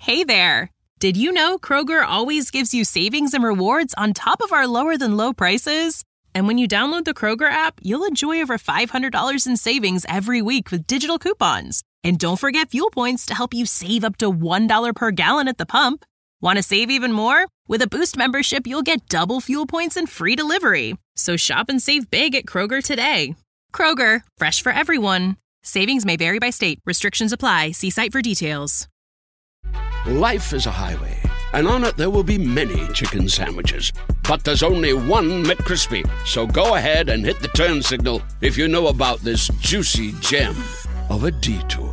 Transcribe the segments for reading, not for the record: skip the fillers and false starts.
Hey there! Did you know Kroger always gives you savings and rewards on top of our lower-than-low prices? And when you download the Kroger app, you'll enjoy over $500 in savings every week with digital coupons. And don't forget fuel points to help you save up to $1 per gallon at the pump. Want to save even more? With a Boost membership, you'll get double fuel points and free delivery. So shop and save big at Kroger today. Kroger, fresh for everyone. Savings may vary by state. Restrictions apply. See site for details. Life is a highway, and on it there will be many chicken sandwiches. But there's only one McCrispy. So go ahead and hit the turn signal if you know about this juicy gem of a detour.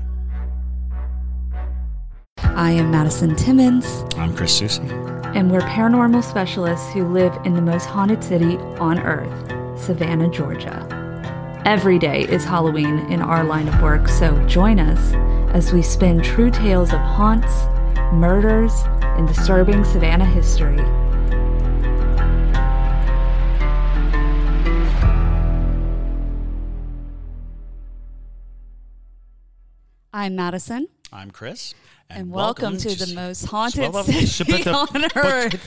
I am Madison Timmons. I'm Chris Soucy. And we're paranormal specialists who live in the most haunted city on earth, Savannah, Georgia. Every day is Halloween in our line of work, so join us as we spin true tales of haunts, murders, and disturbing Savannah history. I'm Madison. I'm Chris. And welcome to the most haunted city on earth.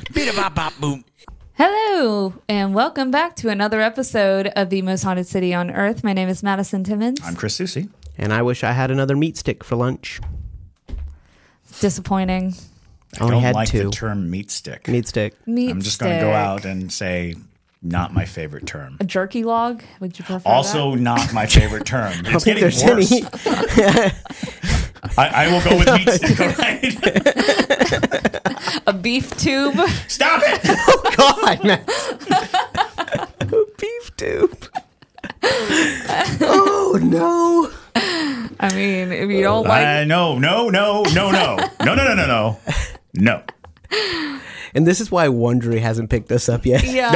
Hello, and welcome back to another episode of the most haunted city on earth. My name is Madison Timmons. I'm Chris Soucy. And I wish I had another meat stick for lunch. Disappointing. I don't like the term meat stick. Meat stick. I'm just going to go out and say not my favorite term. A jerky log? Would you prefer also that? Not my favorite term. It's getting worse. Any. I will go with meat stick, all right? A beef tube? Stop it! Oh, God, man. A beef tube. Oh, no. I mean, if you don't like... No. And this is why Wondery hasn't picked this up yet. Yeah.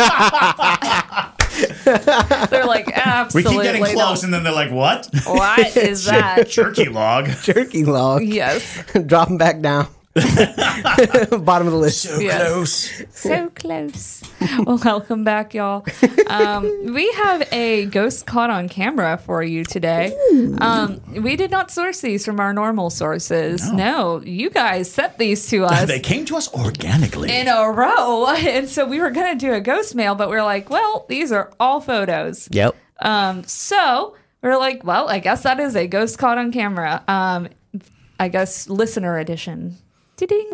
They're like, absolutely we keep getting close, and then they're like, what? What is that? Jerky log. Jerky log. Yes. Drop them back down. Bottom of the list. So close. So close. Well, welcome back, y'all. We have a ghost caught on camera for you today. We did not source these from our normal sources. No, you guys sent these to us. They came to us organically. In a row. And so we were going to do a ghost mail, but we were like, well, these are all photos. Yep. So we were like, well, I guess that is a ghost caught on camera. I guess listener edition. Ding.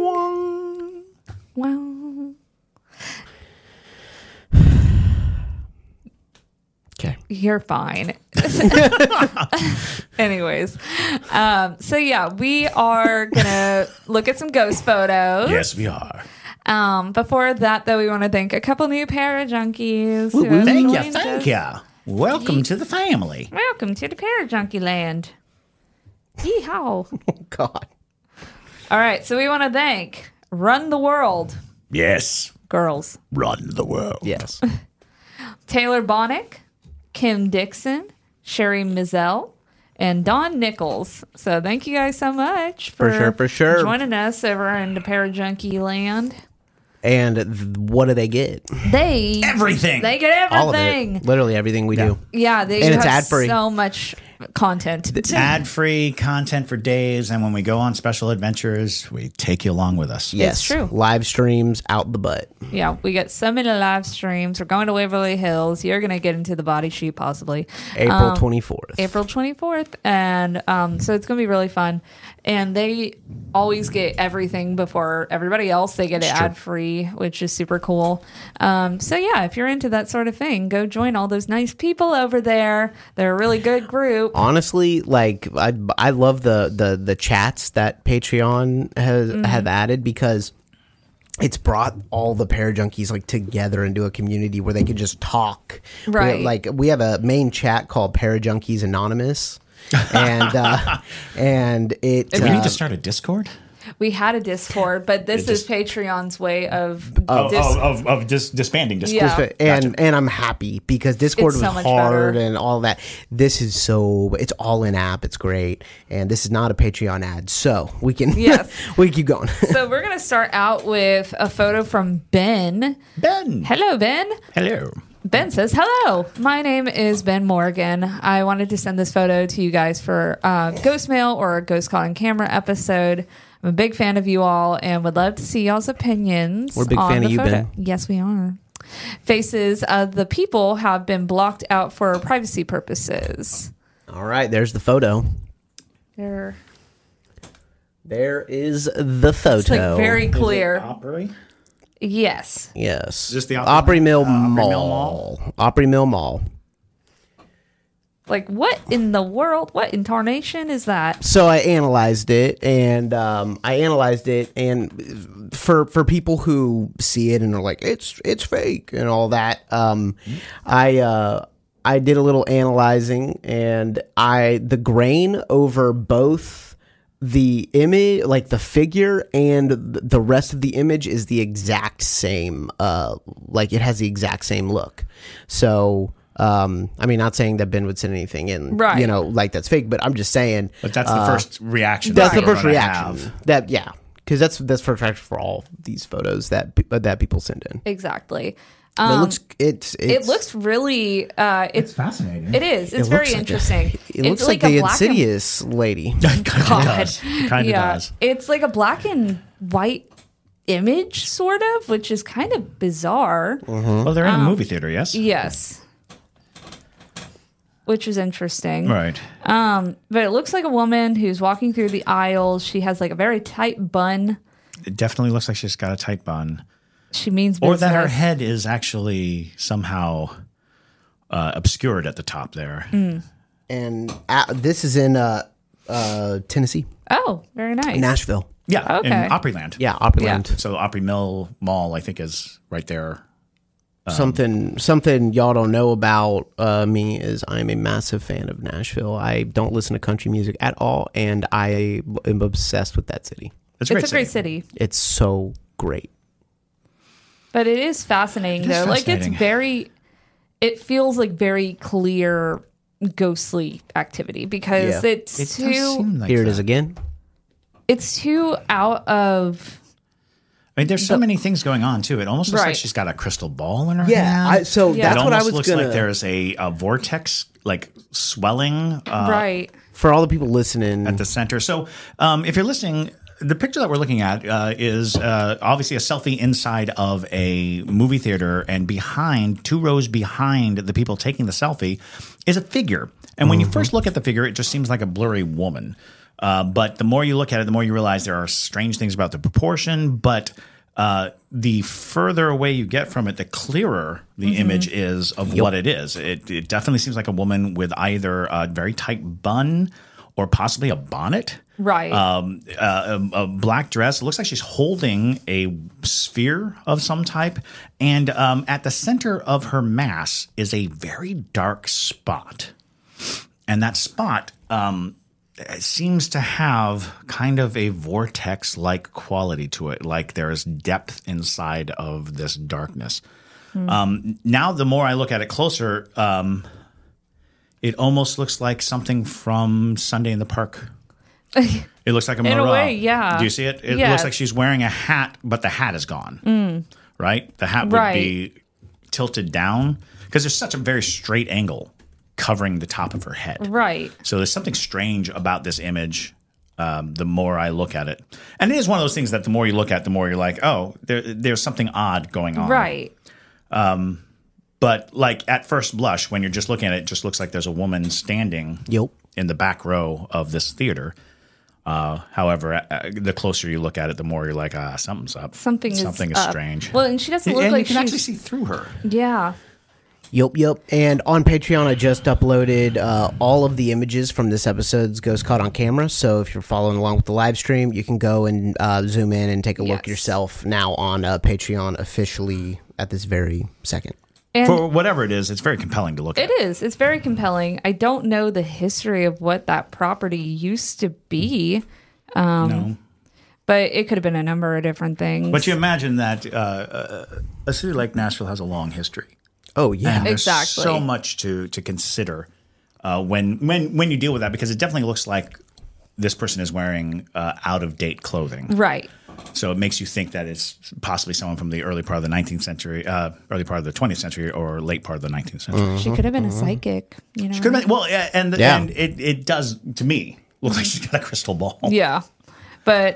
Wow. Okay. You're fine. Anyways. So yeah, we are going to look at some ghost photos. Yes, we are. Before that, though, we want to thank a couple new Parajunkies. Thank you. Welcome to the family. Welcome to the Parajunkie land. Yeehaw. Oh, God. All right, so we want to thank Run the World. Yes. Girls. Run the world. Yes. Taylor Bonnick, Kim Dixon, Sherry Mizell, and Dawn Nichols. So thank you guys so much for sure. joining us over in the Parajunkie land. And what do they get? Everything. They get everything. All of it. Literally everything we do. Yeah, they And have it's ad-free. so much content. Ad-free content for days, and when we go on special adventures, we take you along with us. Yes. It's true. Live streams out the butt. Yeah, we get so many live streams. We're going to Waverly Hills. You're going to get into the body sheet possibly. April 24th. April 24th. And so it's going to be really fun. And they always get everything before everybody else. They get it ad-free, which is super cool. So yeah, if you're into that sort of thing, go join all those nice people over there. They're a really good group. Honestly, like I love the chats that Patreon have added, because it's brought all the Parajunkies like together into a community where they can just talk. Right. We have a main chat called Parajunkies Anonymous. And it. Do we need to start a Discord? We had a Discord, but this is Patreon's way of disbanding Discord. Yeah. And I'm happy because Discord It's was so much hard better. and all that. This is it's all in app. It's great. And this is not a Patreon ad. So we can, we can keep going. So we're going to start out with a photo from Ben. Ben. Hello, Ben. Hello. Ben says, hello, my name is Ben Morgan. I wanted to send this photo to you guys for Ghost Mail or a Ghost Caught on Camera episode. I'm a big fan of you all and would love to see y'all's opinions. We're a big on fan the of you, photo. Ben. Yes, we are. Faces of the people have been blocked out for privacy purposes. All right, there's the photo. They're There is the photo. it's like very clear. Opry? Yes. Is this the Opry Mill Mall? Mill Mall? Opry Mill Mall. Like, what in the world? What in tarnation is that? So I analyzed it, and for people who see it and are like, it's fake and all that, I did a little analyzing, and the grain over both the image, like the figure, and the rest of the image is the exact same. Like it has the exact same look. So. I mean, not saying that Ben would send anything in, Right. you know, like that's fake, but I'm just saying. But that's the first reaction. That's the we're first gonna reaction. have. Because that's first reaction for all these photos that people send in. Exactly. It looks really. It's fascinating. It is. It's very interesting. It looks like a the black and- Insidious lady. Kind of God. does. Kind of does. It's like a black and white image, sort of, which is kind of bizarre. Well, they're in a movie theater, yes? Yes. Which is interesting. Right. But it looks like a woman who's walking through the aisles. She has like a very tight bun. It definitely looks like she's got a tight bun. She means business. Or that her head is actually somehow obscured at the top there. And this is in Tennessee, Oh, very nice. Nashville. Yeah, Okay. in Opryland. Yeah, Opryland. So Opry Mill Mall, I think, is right there. Something y'all don't know about me is I'm a massive fan of Nashville. I don't listen to country music at all, and I am obsessed with that city. It's It's a great city. It's so great. But it is fascinating, It is though. Like, fascinating. it feels like very clear ghostly activity because Yeah. it's It does too, seem like Here it that. is again. it's too out of, I mean, there's so many things going on, too. It almost looks like Right. she's got a crystal ball in her Yeah, hand. that's what it I almost was looks gonna. like there's a vortex, like swelling right. For all the people listening, at the center. So if you're listening, the picture that we're looking at is obviously a selfie inside of a movie theater, and behind, 2 rows behind the people taking the selfie, is a figure. And when you first look at the figure, it just seems like a blurry woman. But the more you look at it, the more you realize there are strange things about the proportion. But the further away you get from it, the clearer the image is of what it is. It definitely seems like a woman with either a very tight bun or possibly a bonnet. Right. A black dress. It looks like she's holding a sphere of some type. And at the center of her mass is a very dark spot. And that spot seems to have kind of a vortex-like quality to it, like there is depth inside of this darkness. Now, the more I look at it closer, it almost looks like something from Sunday in the Park. It looks like a In a Marat. way, yeah. Do you see it? It Yes. looks like she's wearing a hat, but the hat is gone. Right? The hat would Right. be tilted down because there's such a very straight angle covering the top of her head. Right. So there's something strange about this image the more I look at it. And it is one of those things that the more you look at, the more you're like, oh, there's something odd going on. Right. But like at first blush, when you're just looking at it, it just looks like there's a woman standing in the back row of this theater. However, the closer you look at it, the more you're like, something's up. Something is up. strange. Well, and she doesn't look and like you can she's... actually see through her. Yeah. Yep. And on Patreon, I just uploaded all of the images from this episode's Ghost Caught on Camera. So if you're following along with the live stream, you can go and zoom in and take a look Yes. yourself now on Patreon officially at this very second. And For whatever it is, it's very compelling to look at. it is. It's very compelling. I don't know the history of what that property used to be. No. But it could have been a number of different things. But you imagine that a city like Nashville has a long history. Oh, yeah. And there's Exactly. so much to consider when you deal with that, because it definitely looks like this person is wearing out of date clothing. Right. So it makes you think that it's possibly someone from the early part of the 19th century, early part of the 20th century, or late part of the 19th century. She could have been a psychic. You know. Could have been, well, and Yeah. it does to me look like she's got a crystal ball. Yeah. But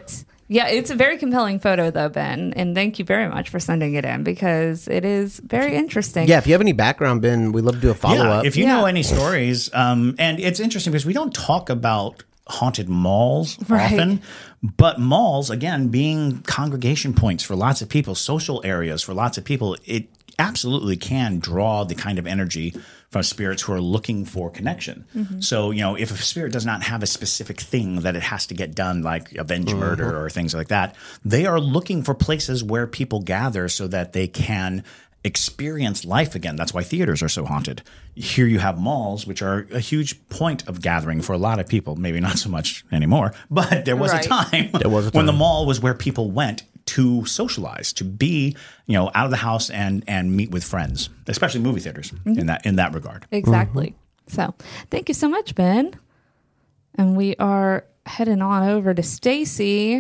Yeah, it's a very compelling photo, though, Ben. And thank you very much for sending it in because it is very interesting. Yeah, if you have any background, Ben, we'd love to do a follow-up. Yeah, if you know any stories, and it's interesting because we don't talk about haunted malls often, but malls, again, being congregation points for lots of people, social areas for lots of people, it absolutely can draw the kind of energy from spirits who are looking for connection. So, if a spirit does not have a specific thing that it has to get done, like avenge murder or things like that, they are looking for places where people gather so that they can experience life again. That's why theaters are so haunted. Here you have malls, which are a huge point of gathering for a lot of people. Maybe not so much anymore, but there was a time when the mall was where people went to socialize, to be, out of the house and meet with friends, especially movie theaters in that regard. Exactly. So thank you so much, Ben. And we are heading on over to Stacy.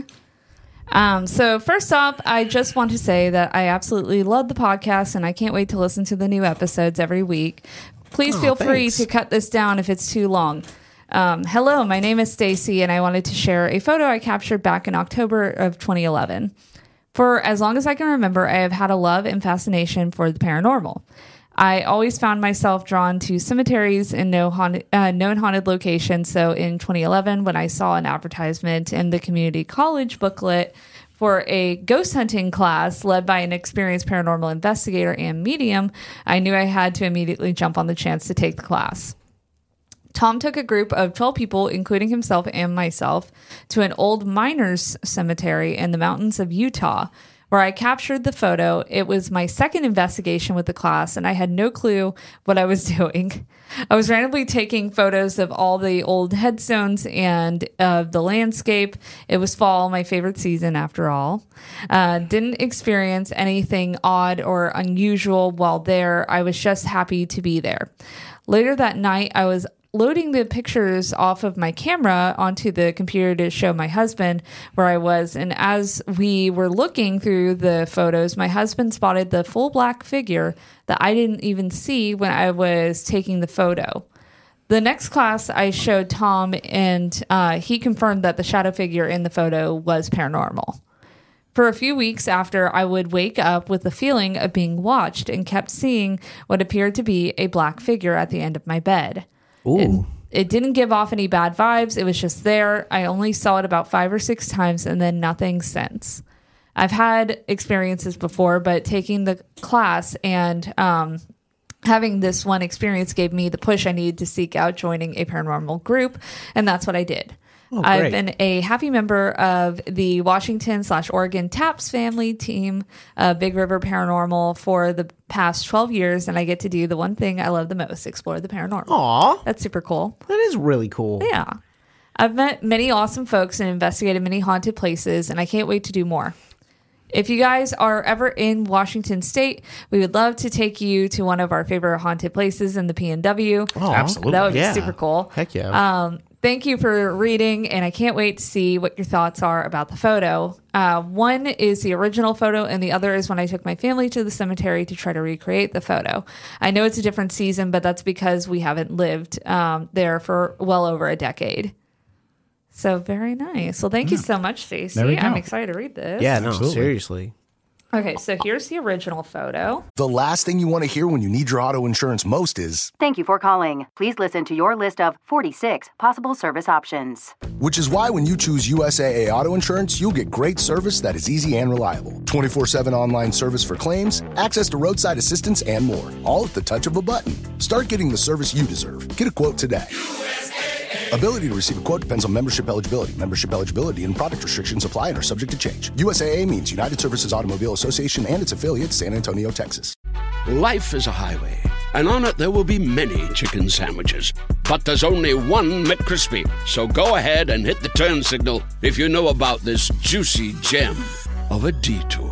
So first off, I just want to say that I absolutely love the podcast and I can't wait to listen to the new episodes every week. Please feel free to cut this down if it's too long. Hello, my name is Stacy and I wanted to share a photo I captured back in October of 2011. For as long as I can remember, I have had a love and fascination for the paranormal. I always found myself drawn to cemeteries and known haunted locations. So in 2011, when I saw an advertisement in the community college booklet for a ghost hunting class led by an experienced paranormal investigator and medium, I knew I had to immediately jump on the chance to take the class. Tom took a group of 12 people, including himself and myself, to an old miners' cemetery in the mountains of Utah, where I captured the photo. It was my second investigation with the class, and I had no clue what I was doing. I was randomly taking photos of all the old headstones and of the landscape. It was fall, my favorite season after all. Didn't experience anything odd or unusual while there. I was just happy to be there. Later that night, I was loading the pictures off of my camera onto the computer to show my husband where I was. And as we were looking through the photos, my husband spotted the full black figure that I didn't even see when I was taking the photo. The next class I showed Tom, and he confirmed that the shadow figure in the photo was paranormal. For a few weeks after, I would wake up with the feeling of being watched and kept seeing what appeared to be a black figure at the end of my bed. It didn't give off any bad vibes. It was just there. I only saw it about 5 or 6 times and then nothing since. I've had experiences before, but taking the class and having this one experience gave me the push I needed to seek out joining a paranormal group, and that's what I did. I've been a happy member of the Washington/Oregon TAPS family team, Big River Paranormal, for the past 12 years, and I get to do the one thing I love the most, explore the paranormal. Aw. That's super cool. That is really cool. Yeah. I've met many awesome folks and investigated many haunted places, and I can't wait to do more. If you guys are ever in Washington State, we would love to take you to one of our favorite haunted places in the PNW. Oh, absolutely. That would be super cool. Heck yeah. Thank you for reading, and I can't wait to see what your thoughts are about the photo. One is the original photo, and the other is when I took my family to the cemetery to try to recreate the photo. I know it's a different season, but that's because we haven't lived there for well over a decade. So very nice. Well, thank you so much, Stacey. I'm excited to read this. Yeah, no, seriously. Okay, so here's the original photo. The last thing you want to hear when you need your auto insurance most is, "Thank you for calling. Please listen to your list of 46 possible service options." which is why when you choose USAA Auto Insurance, you'll get great service that is easy and reliable. 24/7 online service for claims, access to roadside assistance, and more. All at the touch of a button. Start getting the service you deserve. Get a quote today. Ability to receive a quote depends on membership eligibility. Membership eligibility and product restrictions apply and are subject to change. USAA means United Services Automobile Association and its affiliates, San Antonio, Texas. Life is a highway, and on it there will be many chicken sandwiches. But there's only one McCrispy. So go ahead and hit the turn signal if you know about this juicy gem of a detour.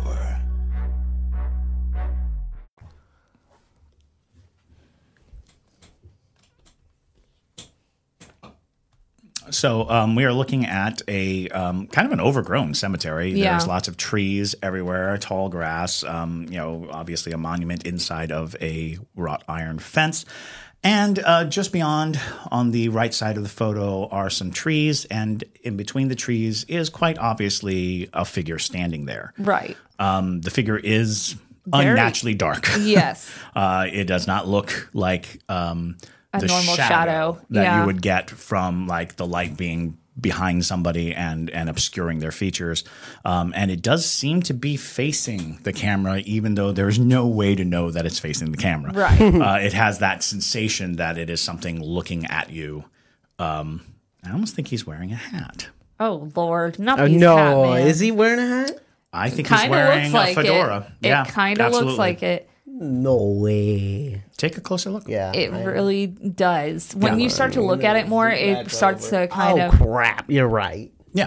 So we are looking at a kind of an overgrown cemetery. Yeah. There's lots of trees everywhere, tall grass, obviously a monument inside of a wrought iron fence. And just beyond, on the right side of the photo, are some trees, and in between the trees is quite obviously a figure standing there. Right. The figure is unnaturally dark. Yes. It does not look like the normal shadow that you would get from like the light being behind somebody and obscuring their features. And it does seem to be facing the camera, even though there's no way to know that it's facing the camera. Right. It has that sensation that it is something looking at you. I almost think he's wearing a hat. Oh, Lord. Not Oh, these no. hat man. Is he wearing a hat? I think he's Kinda wearing looks like a fedora. It kind of looks like it. No way. Take a closer look. Yeah. It really does. When you start to look at it more, it starts to kind Oh, of... crap. You're right. Yeah.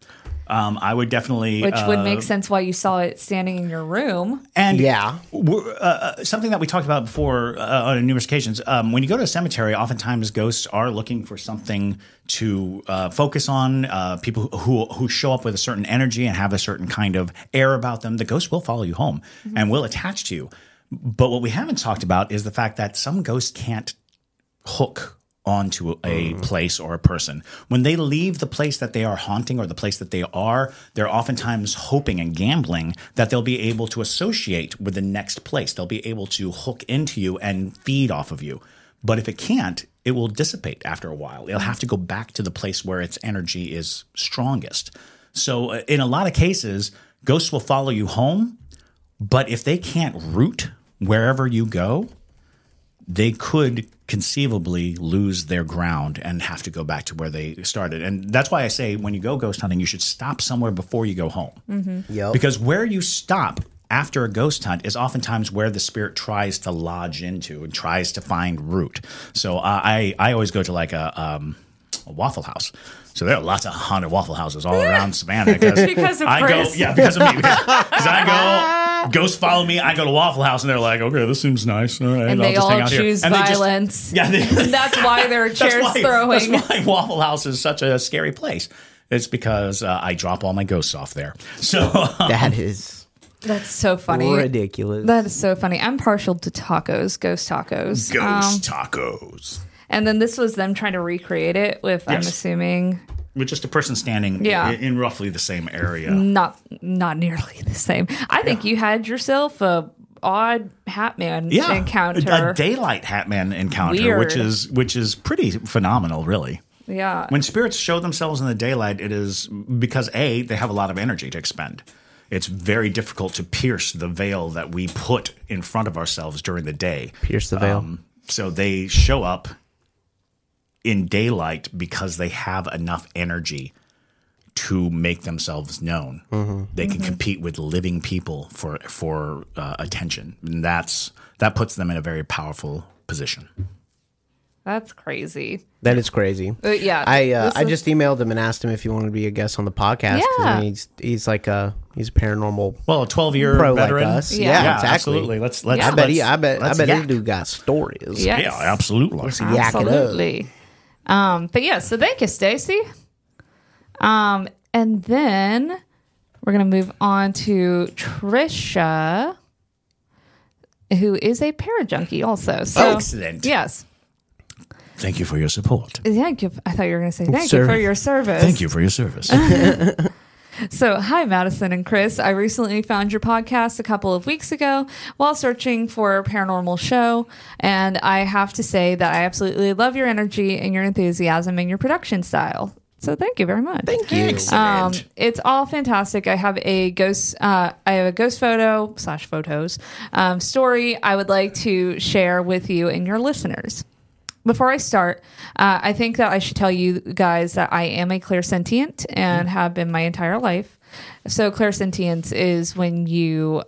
I would definitely... Which would make sense why you saw it standing in your room. And Yeah. something that we talked about before on numerous occasions, when you go to a cemetery, oftentimes ghosts are looking for something to focus on. People who show up with a certain energy and have a certain kind of air about them, the ghost will follow you home and will attach to you. But what we haven't talked about is the fact that some ghosts can't hook onto a place or a person. When they leave the place that they are haunting or the place that they are, they're oftentimes hoping and gambling that they'll be able to associate with the next place. They'll be able to hook into you and feed off of you. But if it can't, it will dissipate after a while. It'll have to go back to the place where its energy is strongest. So in a lot of cases, ghosts will follow you home, but if they can't root wherever you go, they could conceivably lose their ground and have to go back to where they started. And that's why I say when you go ghost hunting, you should stop somewhere before you go home. Yep. Because where you stop after a ghost hunt is oftentimes where the spirit tries to lodge into and tries to find root. So I always go to like a Waffle House. So there are lots of haunted Waffle Houses all around Savannah. Because of Chris. Because of me. Because I go, ghosts follow me. I go to Waffle House, and they're like, "Okay, this seems nice. All right, And I'll they just hang all out here." choose And they just- violence. Yeah, That's why there are chairs throwing. That's why Waffle House is such a scary place. It's because I drop all my ghosts off there. So That is That's so funny. ridiculous. That is so funny. I'm partial to tacos, ghost tacos. ghost tacos And then this was them trying to recreate it with, I'm Yes. assuming, with just a person standing in roughly the same area. not nearly the same. I think you had yourself a odd Hatman encounter. A daylight Hatman encounter, Weird. which is pretty phenomenal, really. Yeah. When spirits show themselves in the daylight, it is because A, they have a lot of energy to expend. It's very difficult to pierce the veil that we put in front of ourselves during the day. Pierce the veil. So they show up in daylight because they have enough energy to make themselves known. They can compete with living people for attention, and that puts them in a very powerful position. That's crazy. That is crazy. Yeah. I just emailed him and asked him if he wanted to be a guest on the podcast. 'Cause, Yeah. I mean, he's like he's a paranormal Well, a 12-year pro veteran. like us. Yeah. Yeah, exactly. Absolutely. Let's. Yeah. I bet he yak. do got stories. Yes. Yeah, absolutely. Yak it up. Absolutely. But yeah, so thank you, Stacy. And then we're going to move on to Trisha, who is a parajunkie also. So, Excellent. Yes. Thank you for your support. Thank you. I thought you were going to say thank you for your service. Thank you for your service. So, hi, Madison and Chris. I recently found your podcast a couple of weeks ago while searching for a paranormal show. And I have to say that I absolutely love your energy and your enthusiasm and your production style. So thank you very much. Thank you. Excellent. It's all fantastic. I have a ghost photo / photos story I would like to share with you and your listeners. Before I start, I think that I should tell you guys that I am a clairsentient and have been my entire life. So clairsentience is when you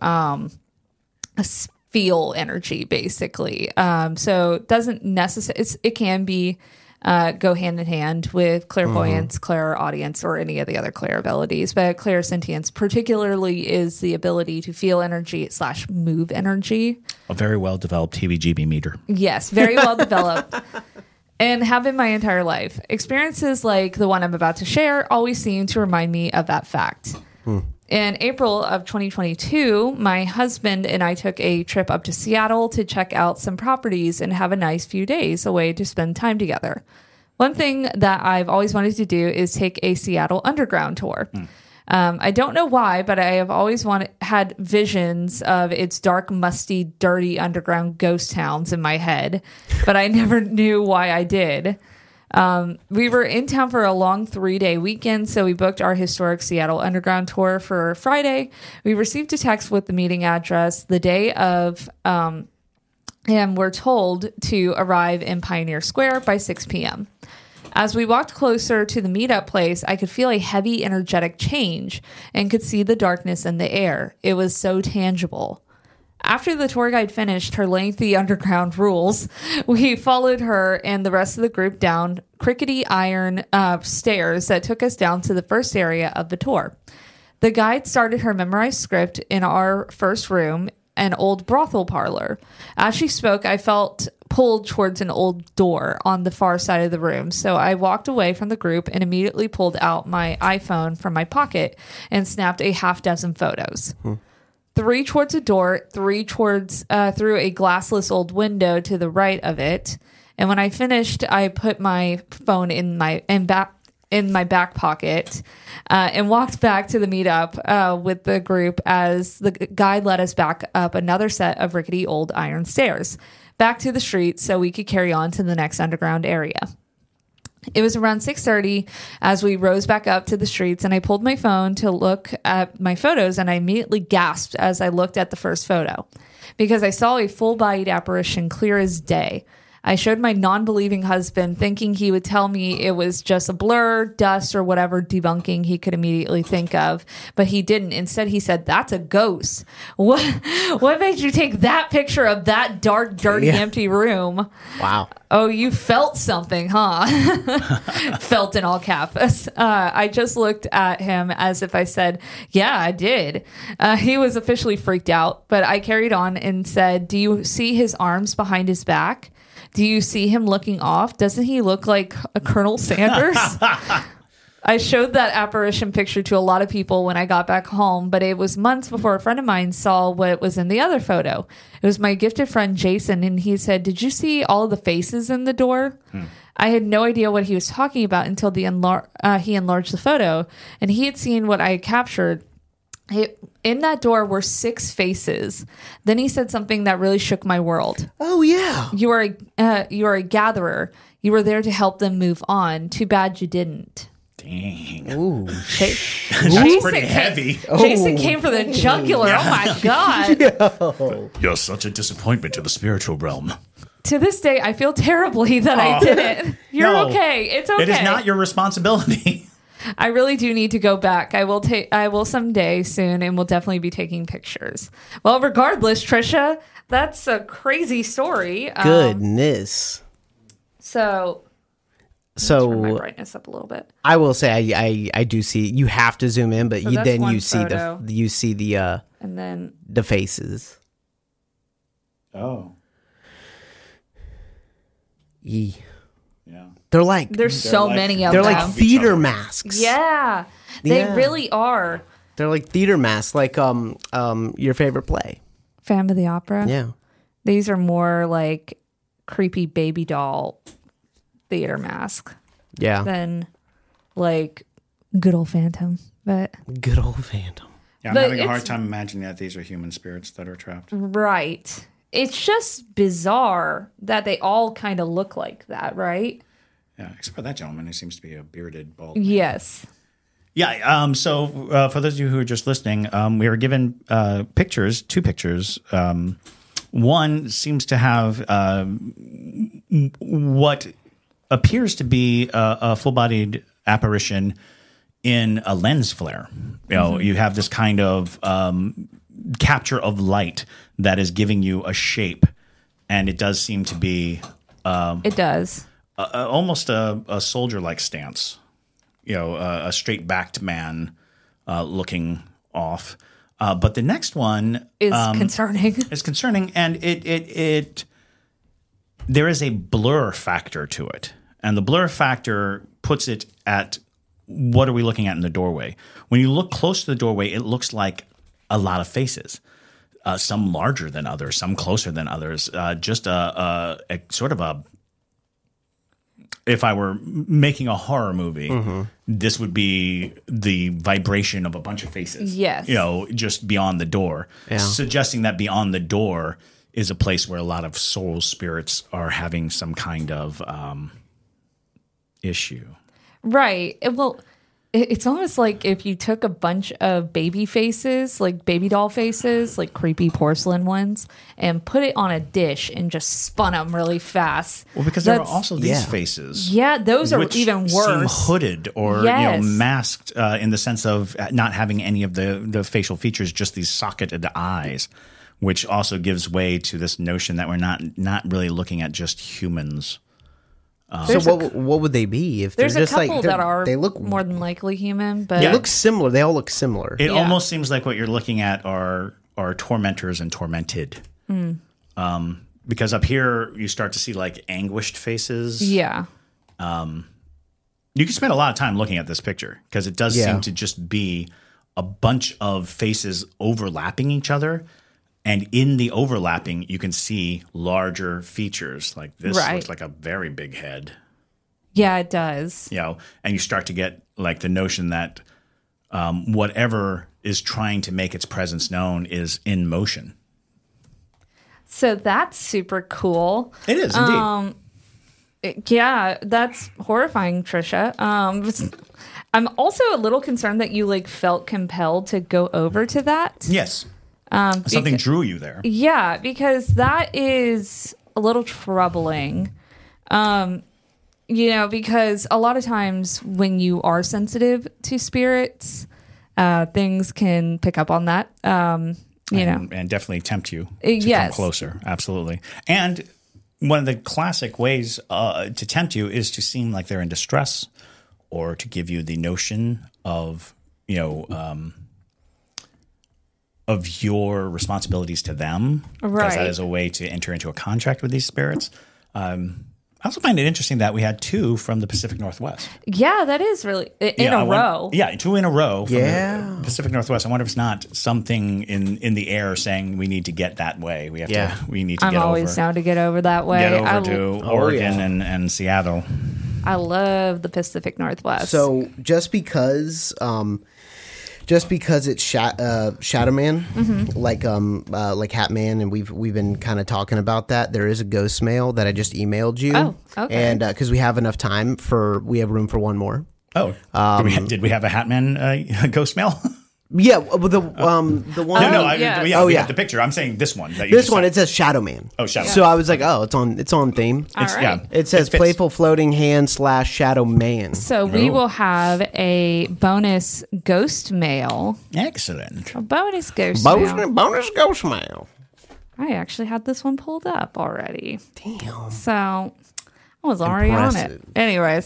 feel energy, basically. So it doesn't necessarily, it can be go hand in hand with clairvoyance, clairaudience, or any of the other clair abilities. But clairsentience particularly is the ability to feel energy / move energy. A very well-developed heebie-jeebie meter. Yes, very well developed. And have been my entire life. Experiences like the one I'm about to share always seem to remind me of that fact. In April of 2022, my husband and I took a trip up to Seattle to check out some properties and have a nice few days away to spend time together. One thing that I've always wanted to do is take a Seattle Underground tour. I don't know why, but I have always had visions of its dark, musty, dirty underground ghost towns in my head, but I never knew why I did. We were in town for a long 3-day weekend, so we booked our historic Seattle Underground tour for Friday. We received a text with the meeting address the day of, and we're told to arrive in Pioneer Square by 6 p.m. As we walked closer to the meetup place, I could feel a heavy, energetic change and could see the darkness in the air. It was so tangible. After the tour guide finished her lengthy underground rules, we followed her and the rest of the group down crickety iron stairs that took us down to the first area of the tour. The guide started her memorized script in our first room, an old brothel parlor. As she spoke, I felt pulled towards an old door on the far side of the room, so I walked away from the group and immediately pulled out my iPhone from my pocket and snapped a half dozen photos. 3 towards a door, 3 towards through a glassless old window to the right of it. And when I finished, I put my phone in my back pocket and walked back to the meetup with the group as the guide led us back up another set of rickety old iron stairs back to the street so we could carry on to the next underground area. It was around 6:30 as we rose back up to the streets, and I pulled my phone to look at my photos, and I immediately gasped as I looked at the first photo because I saw a full-bodied apparition clear as day. I showed my non-believing husband, thinking he would tell me it was just a blur, dust, or whatever debunking he could immediately think of, but he didn't. Instead, he said, "That's a ghost." What made you take that picture of that dark, dirty, empty room? Wow. Oh, you felt something, huh? Felt in all caps. I just looked at him as if I said, "Yeah, I did." He was officially freaked out, but I carried on and said, "Do you see his arms behind his back? Do you see him looking off? Doesn't he look like a Colonel Sanders?" I showed that apparition picture to a lot of people when I got back home, but it was months before a friend of mine saw what was in the other photo. It was my gifted friend Jason, and he said, "Did you see all of the faces in the door?" I had no idea what he was talking about until he enlarged the photo, and he had seen what I had captured. In that door were 6 faces. Then he said something that really shook my world. Oh, yeah. You are a gatherer. You were there to help them move on. Too bad you didn't. Dang. Ooh. That's pretty heavy. Jason came for the jugular. Oh, my God. You're such a disappointment to the spiritual realm. To this day, I feel terribly that I did it. You're No. okay. It's okay. It is not your responsibility. I really do need to go back. I will someday soon, and we'll definitely be taking pictures. Well, regardless, Trisha, that's a crazy story. Goodness. So turn my So brightness up a little bit. I will say I do see, you have to zoom in, but So that's then one you see photo. And then the faces. Oh. Yeah. Yeah. there's so many of They're them. like theater masks. Yeah, they Yeah. really are. They're like theater masks, like your favorite play. Phantom of the Opera. Yeah. These are more like creepy baby doll theater mask Yeah. than like good old Phantom. But Good old Phantom. Yeah, I'm But having a hard it's- time imagining that these are human spirits that are trapped. right, it's just bizarre that they all kind of look like that, right? Yeah, except for that gentleman who seems to be a bearded, bald. Yes. Yeah. So for those of you who are just listening, we were given two pictures. One seems to have what appears to be a full-bodied apparition in a lens flare. You know, you have this kind of capture of light that is giving you a shape, and it does seem to be It does. almost a soldier-like stance. You know, a straight-backed man looking off. But the next one Is concerning. is concerning, and it there is a blur factor to it, and the blur factor puts it at what are we looking at in the doorway? When you look close to the doorway, it looks like a lot of faces. Some larger than others, some closer than others. Just a sort of a. If I were making a horror movie, this would be the vibration of a bunch of faces. Yes, just beyond the door, suggesting that beyond the door is a place where a lot of soul spirits are having some kind of issue. Right. Well, it's almost like if you took a bunch of baby faces, like baby doll faces, like creepy porcelain ones, and put it on a dish and just spun them really fast. Well, because there are also these faces. Yeah, those are even worse. Seem hooded or masked in the sense of not having any of the facial features, just these socketed eyes, which also gives way to this notion that we're not really looking at just humans. So what would they be if there's they're just a couple like that are they look more than likely human, but they look similar. They all look similar. It almost seems like what you're looking at are tormentors and tormented. Because up here you start to see like anguished faces. Yeah. You can spend a lot of time looking at this picture because it does seem to just be a bunch of faces overlapping each other. And in the overlapping, you can see larger features. Like this looks like a very big head. Yeah, it does. And you start to get like the notion that whatever is trying to make its presence known is in motion. So that's super cool. It is indeed. Yeah, that's horrifying, Trisha. I'm also a little concerned that you like felt compelled to go over to that. Yes. Something drew you there. Yeah, because that is a little troubling. Because a lot of times when you are sensitive to spirits, things can pick up on that. And definitely tempt you to come closer. Absolutely. And one of the classic ways to tempt you is to seem like they're in distress or to give you the notion of, of your responsibilities to them, because that is a way to enter into a contract with these spirits. I also find it interesting that we had 2 from the Pacific Northwest. Yeah, that is really in a row. Yeah, 2 in a row from the Pacific Northwest. I wonder if it's not something in the air saying we need to get that way. We need to get over. I'm always down to get over that way. Get over to Oregon and Seattle. I love the Pacific Northwest. So just because it's Shadow Man, like Hat Man, and we've been kind of talking about that. There is a ghost mail that I just emailed you. Oh, okay. And because we have enough time we have room for one more. Oh, did we have a Hat Man ghost mail? Yeah, the one. We have the picture. I'm saying this one. It says Shadow Man. Oh, Shadow. So I was like, it's on theme. All right. Yeah, it says playful floating hand / Shadow Man. So we will have a bonus ghost mail. Excellent. A bonus ghost mail. Bonus ghost mail. I actually had this one pulled up already. Damn. So I was already on it. Anyways,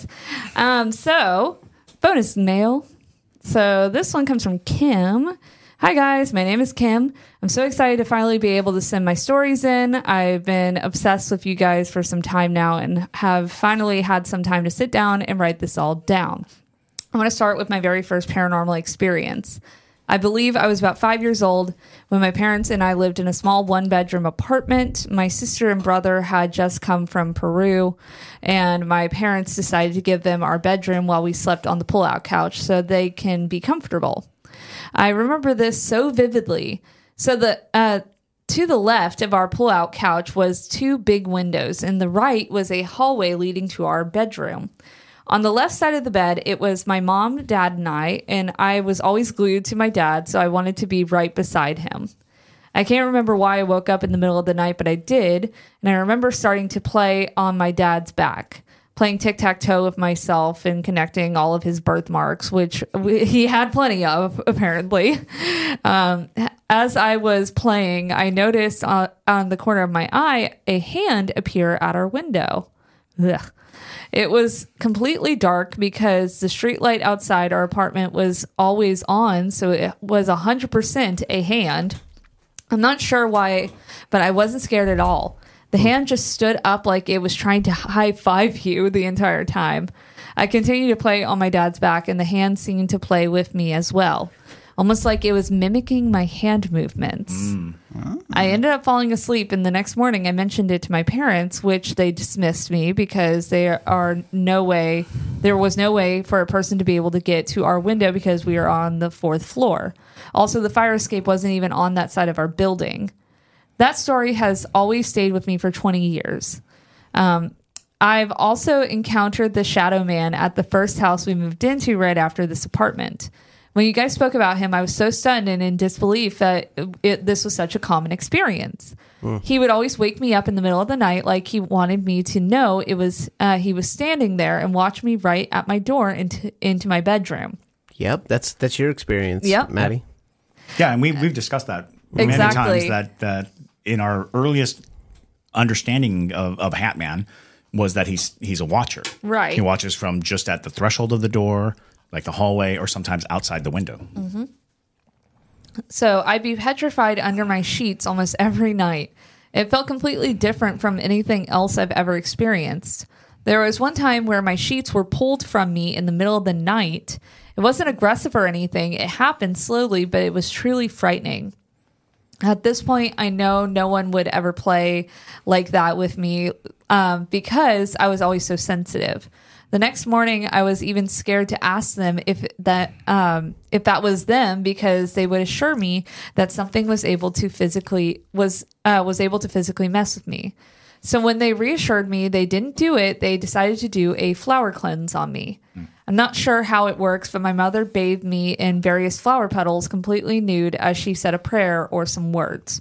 so bonus mail. So this one comes from Kim. Hi guys, my name is Kim. I'm so excited to finally be able to send my stories in. I've been obsessed with you guys for some time now and have finally had some time to sit down and write this all down. I want to start with my very first paranormal experience. I believe I was about 5 years old when my parents and I lived in a small 1-bedroom apartment. My sister and brother had just come from Peru, and my parents decided to give them our bedroom while we slept on the pull-out couch so they can be comfortable. I remember this so vividly. So to the left of our pull-out couch was 2 big windows, and the right was a hallway leading to our bedroom. On the left side of the bed, it was my mom, dad, and I was always glued to my dad, so I wanted to be right beside him. I can't remember why I woke up in the middle of the night, but I did, and I remember starting to play on my dad's back, playing tic-tac-toe with myself and connecting all of his birthmarks, which he had plenty of, apparently. As I was playing, I noticed on the corner of my eye a hand appear at our window. Ugh. It was completely dark because the street light outside our apartment was always on, so it was 100% a hand. I'm not sure why, but I wasn't scared at all. The hand just stood up like it was trying to high-five you the entire time. I continued to play on my dad's back, and the hand seemed to play with me as well, almost like it was mimicking my hand movements. I ended up falling asleep, and the next morning I mentioned it to my parents, which they dismissed me because there was no way for a person to be able to get to our window because we are on the 4th floor. Also, the fire escape wasn't even on that side of our building. That story has always stayed with me for 20 years. I've also encountered the shadow man at the first house we moved into right after this apartment. When you guys spoke about him, I was so stunned and in disbelief that this was such a common experience. He would always wake me up in the middle of the night like he wanted me to know he was standing there and watch me right at my door into my bedroom. Yep, that's your experience, Maddie. Yeah, and we've discussed that many times, that in our earliest understanding of Hat Man was that he's a watcher. Right. He watches from just at the threshold of the door, like the hallway, or sometimes outside the window. Mm-hmm. So I'd be petrified under my sheets almost every night. It felt completely different from anything else I've ever experienced. There was one time where my sheets were pulled from me in the middle of the night. It wasn't aggressive or anything. It happened slowly, but it was truly frightening. At this point, I know no one would ever play like that with me because I was always so sensitive. The next morning, I was even scared to ask them if that was them, because they would assure me that something was able to physically mess with me. So when they reassured me they didn't do it, they decided to do a flower cleanse on me. I'm not sure how it works, but my mother bathed me in various flower petals completely nude as she said a prayer or some words.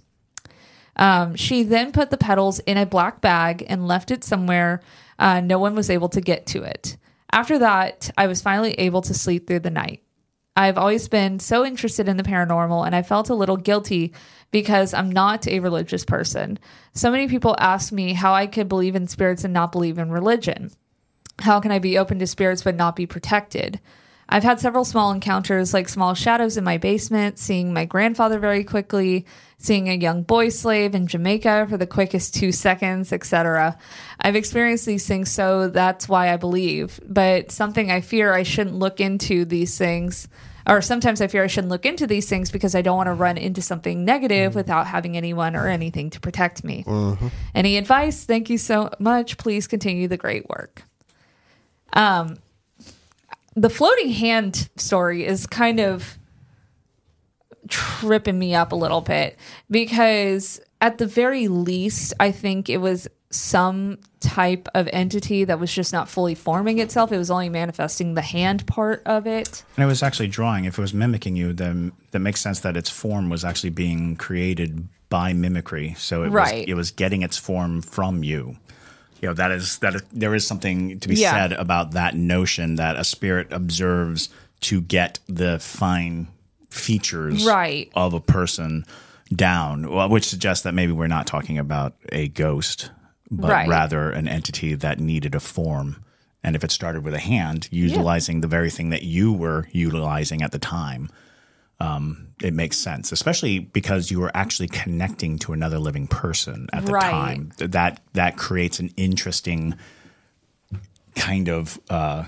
She then put the petals in a black bag and left it somewhere no one was able to get to it. After that, I was finally able to sleep through the night. I've always been so interested in the paranormal, and I felt a little guilty because I'm not a religious person. So many people ask me how I could believe in spirits and not believe in religion. How can I be open to spirits but not be protected? I've had several small encounters, like small shadows in my basement, seeing my grandfather very quickly, seeing a young boy slave in Jamaica for the quickest 2 seconds, etc. I've experienced these things, so that's why I believe. But something I fear I shouldn't look into these things, or sometimes I fear I shouldn't look into these things because I don't want to run into something negative without having anyone or anything to protect me. Any advice? Thank you so much. Please continue the great work. The floating hand story is kind of tripping me up a little bit because at the very least, I think it was some type of entity that was just not fully forming itself. It was only manifesting the hand part of it. And it was actually drawing. If it was mimicking you, then that makes sense that its form was actually being created by mimicry. So it was getting its form from you. You know, that is there is something to be said about that notion that a spirit observes to get the fine features of a person down, which suggests that maybe we're not talking about a ghost, but rather an entity that needed a form. And if it started with a hand, utilizing the very thing that you were utilizing at the time, it makes sense, especially because you were actually connecting to another living person at the time. That creates an interesting kind of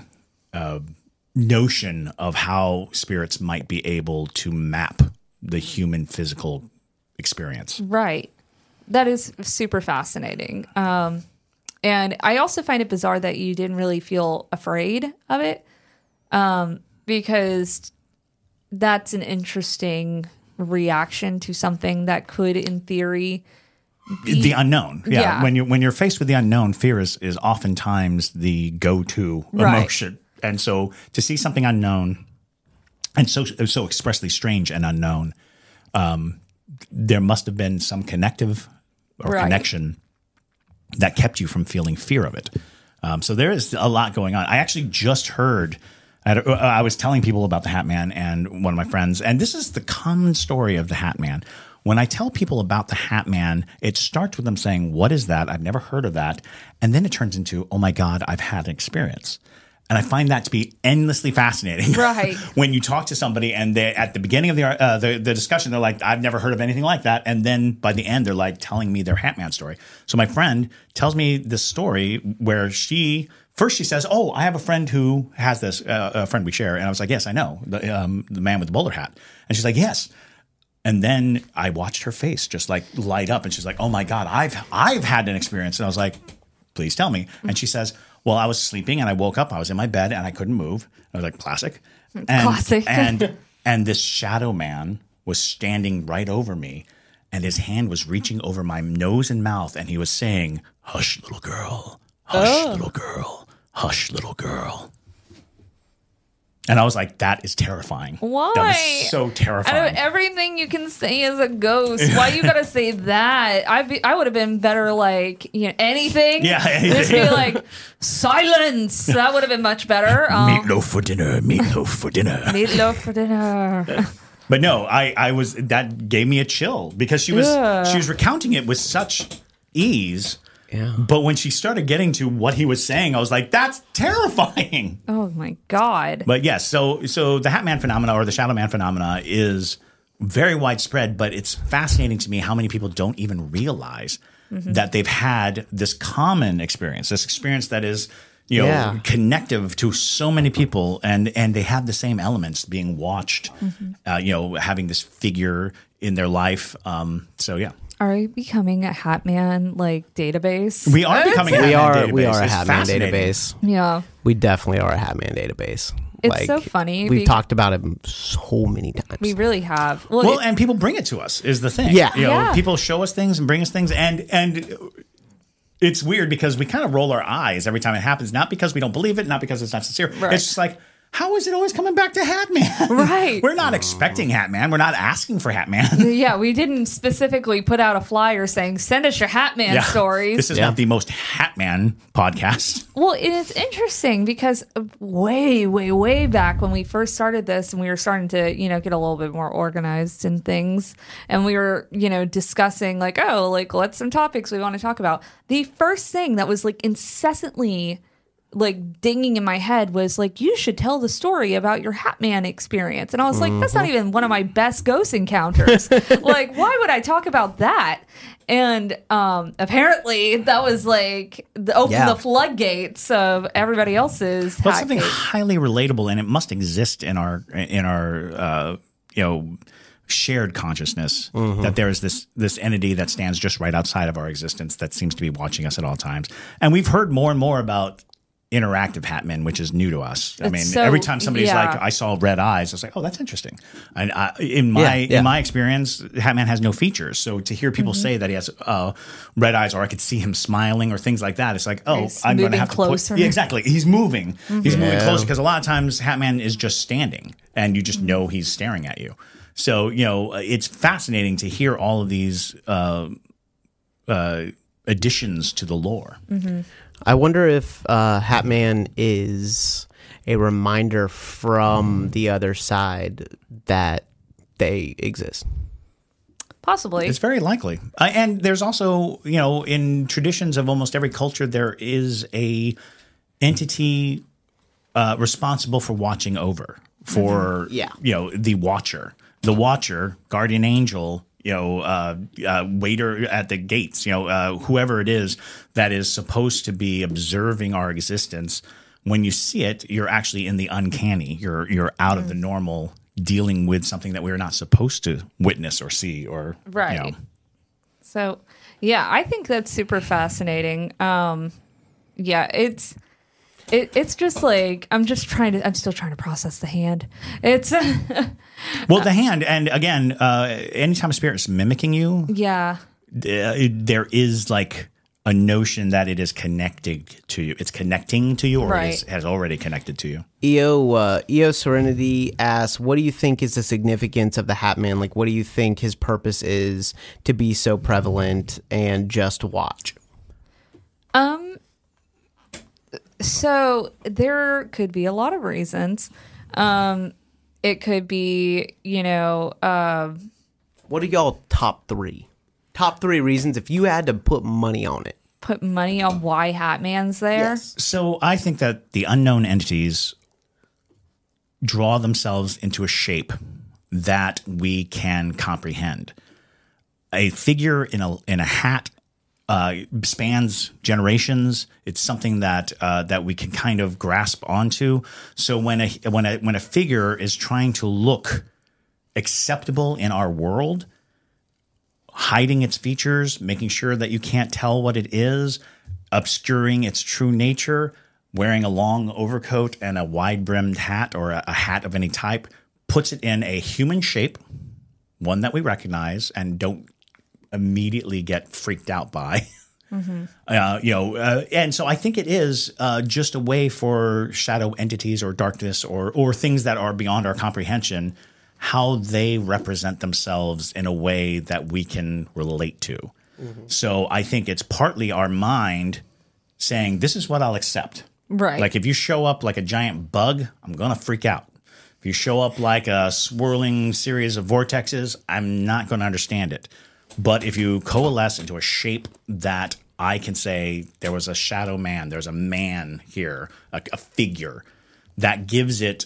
notion of how spirits might be able to map the human physical experience. Right. That is super fascinating. And I also find it bizarre that you didn't really feel afraid of it, because that's an interesting reaction to something that could, in theory, be the unknown. Yeah. When you're faced with the unknown, fear is oftentimes the go-to emotion. And so to see something unknown and so expressly strange and unknown, there must have been some connective or connection that kept you from feeling fear of it. So there is a lot going on. I actually just heard. I was telling people about the Hat Man and one of my friends, and this is the common story of the Hat Man. When I tell people about the Hat Man, it starts with them saying, "What is that? I've never heard of that." And then it turns into, "Oh my God, I've had an experience." And I find that to be endlessly fascinating. Right. When you talk to somebody and they, at the beginning of the discussion, they're like, I've never heard of anything like that. And then by the end, they're like telling me their Hat-Man story. So my friend tells me this story where she says, oh, I have a friend who has this, a friend we share. And I was like, yes, I know. The man with the bowler hat. And she's like, yes. And then I watched her face just like light up. And she's like, oh my God, I've had an experience. And I was like, please tell me. And she says, well, I was sleeping and I woke up. I was in my bed and I couldn't move. I was like, classic. Classic. and this shadow man was standing right over me, and his hand was reaching over my nose and mouth, and he was saying, hush, little girl. Hush, little girl. Hush, little girl. And I was like, that is terrifying. Why? That was so terrifying. I don't, everything you can say is a ghost. Why you gotta say that? I would have been better like, anything. Yeah, anything. Just be like, silence. That would have been much better. Meatloaf for dinner. Meatloaf for dinner. Meatloaf for dinner. But no, I was, that gave me a chill because she was recounting it with such ease. Yeah. But when she started getting to what he was saying, I was like, that's terrifying. Oh my God. But yes, so the Hat-Man phenomena or the Shadow Man phenomena is very widespread, but it's fascinating to me how many people don't even realize that they've had this common experience, this experience that is, connective to so many people, and they have the same elements being watched, having this figure in their life. So yeah. Are we becoming a Hat-Man database? We are becoming a Hat-Man database. We are a It's Hat-Man fascinating. database. Yeah. We definitely are a Hat-Man database. It's so funny. We've talked about it so many times. We really have. Well, and people bring it to us is the thing. Yeah. Yeah. People show us things and bring us things, and it's weird because we kind of roll our eyes every time it happens, not because we don't believe it, not because it's not sincere. Right. It's just like, how is it always coming back to Hat-Man? Right. We're not expecting Hat-Man. We're not asking for Hat-Man. Yeah, we didn't specifically put out a flyer saying, send us your Hat-Man stories. This is not the most Hat-Man podcast. Well, it's interesting because way, way, way back when we first started this and we were starting to, get a little bit more organized and things, and we were, discussing what's some topics we want to talk about. The first thing that was incessantly dinging in my head was you should tell the story about your Hat-Man experience. And I was like, that's not even one of my best ghost encounters. Why would I talk about that? And apparently that was the floodgates of everybody else's Well, something highly relatable, and it must exist in our shared consciousness that there is this entity that stands just right outside of our existence that seems to be watching us at all times. And we've heard more and more about interactive Hat-Men, which is new to us. Every time somebody's like, I saw red eyes, I was like, oh, that's interesting. And in my experience, Hat-Man has no features. So to hear people say that he has red eyes, or I could see him smiling, or things like that, it's like, oh, I'm going to have closer. to put. Yeah, exactly. He's moving. He's moving closer, because a lot of times Hat-Man is just standing, and you just know he's staring at you. So it's fascinating to hear all of these additions to the lore. I wonder if Hat-Man is a reminder from the other side that they exist. Possibly. It's very likely. And there's also, in traditions of almost every culture, there is a entity responsible for watching over, for, the Watcher. The Watcher, guardian angel, waiter at the gates, whoever it is that is supposed to be observing our existence. When you see it, you're actually in the uncanny. You're out of the normal, dealing with something that we're not supposed to witness or see, or right. So, yeah, I think that's super fascinating. It's just I'm still trying to process the hand. It's well, the hand, and again, anytime a spirit's mimicking you, there is a notion that it is connected to you. It's connecting to you, or it has already connected to you. EO Serenity asks, what do you think is the significance of the Hat-Man? What do you think his purpose is to be so prevalent and just watch? So there could be a lot of reasons. It could be, what are y'all top three? Top three reasons if you had to put money on it. put money on why Hatman's there? So I think that the unknown entities draw themselves into a shape that we can comprehend. A figure in a hat spans generations. It's something that that we can kind of grasp onto. So when a figure is trying to look acceptable in our world, hiding its features, making sure that you can't tell what it is, obscuring its true nature, wearing a long overcoat and a wide-brimmed hat or a hat of any type, puts it in a human shape, one that we recognize and don't immediately get freaked out by. And so I think it is just a way for shadow entities or darkness or things that are beyond our comprehension, how they represent themselves in a way that we can relate to. So I think it's partly our mind saying, this is what I'll accept. Right. Like if you show up like a giant bug, I'm going to freak out. If you show up like a swirling series of vortexes, I'm not going to understand it. But if you coalesce into a shape that I can say there was a shadow man, there's a man here, a figure, that gives it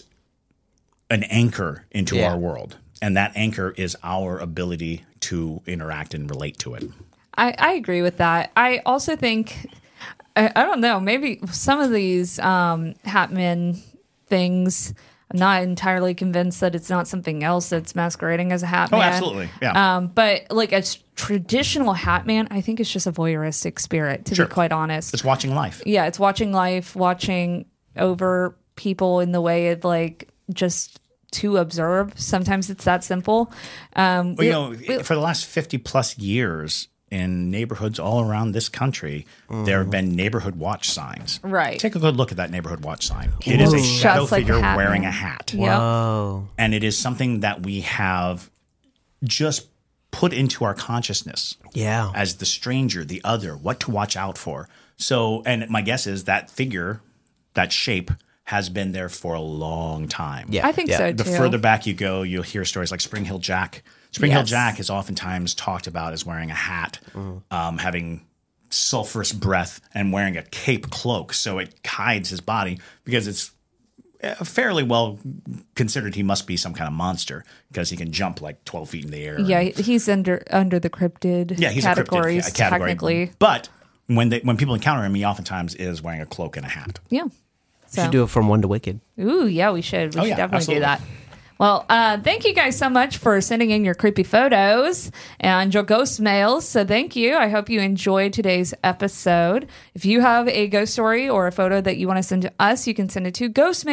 an anchor into our world. And that anchor is our ability to interact and relate to it. I agree with that. I also think, I don't know, maybe some of these Hatman things, I'm not entirely convinced that it's not something else that's masquerading as a Hatman. Oh, absolutely. Yeah. But like a traditional Hatman, I think it's just a voyeuristic spirit, to be quite honest. It's watching life. Yeah, it's watching life, watching over people in the way of like just to observe. Sometimes it's that simple. For the last 50 plus years in neighborhoods all around this country, there have been neighborhood watch signs. Right. Take a good look at that neighborhood watch sign. It is a shadow Just like figure a Hatman. wearing a hat. Yep. Oh, And it is something that we have just put into our consciousness yeah. as the stranger, the other, what to watch out for. So, and my guess is that figure, that shape, has been there for a long time. Yeah. I think so too. The further back you go, you'll hear stories like Spring Hill Jack. Spring Hill Jack is oftentimes talked about as wearing a hat, having sulfurous breath, and wearing a cape cloak so it hides his body, because it's fairly well considered he must be some kind of monster because he can jump like 12 feet in the air. Yeah, he's under the cryptid Yeah, he's categories, a cryptid category. technically. But when people encounter him, he oftentimes is wearing a cloak and a hat. Yeah. We should do it from One to Wicked. Ooh, yeah, we should. We should yeah, definitely absolutely. do that. Well, thank you guys so much for sending in your creepy photos and your ghost mails. So thank you. I hope you enjoyed today's episode. If you have a ghost story or a photo that you want to send to us, you can send it to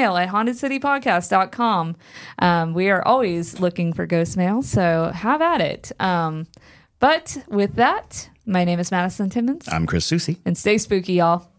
ghostmail@hauntedcitypodcast.com. We are always looking for ghost mail, so have at it. But with that, my name is Madison Timmons. I'm Chris Soucy. And stay spooky, y'all.